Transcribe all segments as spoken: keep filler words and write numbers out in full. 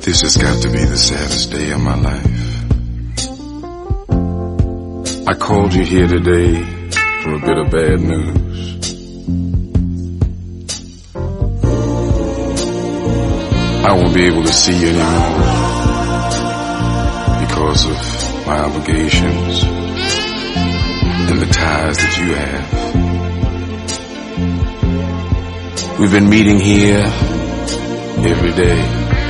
This has got to be the saddest day of my life. I called you here today for a bit of bad news. I won't be able to see you anymore because of my obligations and the ties that you have. We've been meeting here every day.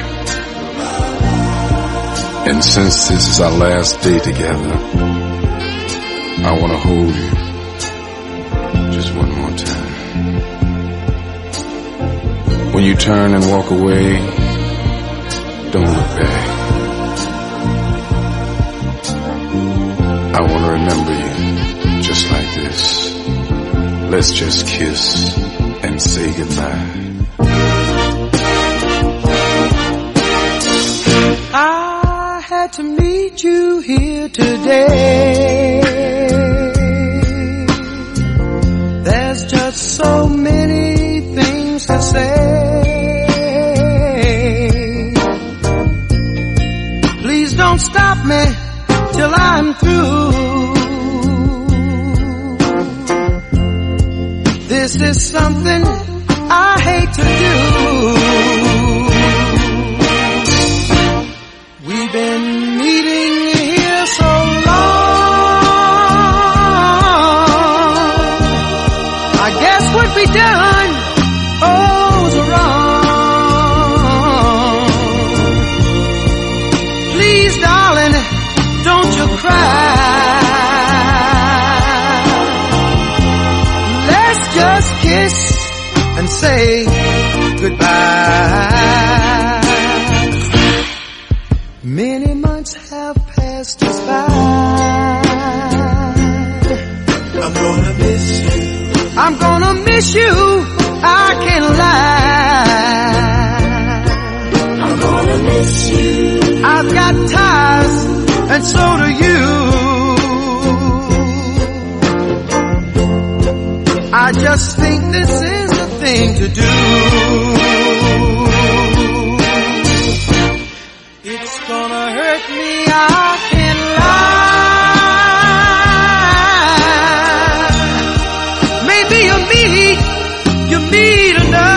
And since this is our last day together, I want to hold you just one more time. When you turn and walk away, don't look back. I want to remember you just like this. Let's just kiss and say goodbye. I had to meet you here today. There's just so many things to say. Please don't stop me till I'm through. This is something I hate to do. We've been meeting here so long. I guess what we done, oh, was wrong. Please, darling, don't you cry. Let's just kiss and say goodbye. Many months have passed us by. I'm gonna miss you. I'm gonna miss you. I can't lie. I'm gonna miss you. I've got ties, and so do you. I just think this is the thing to do. It's gonna hurt me, I can't lie. Maybe you'll meet, you'll meet another.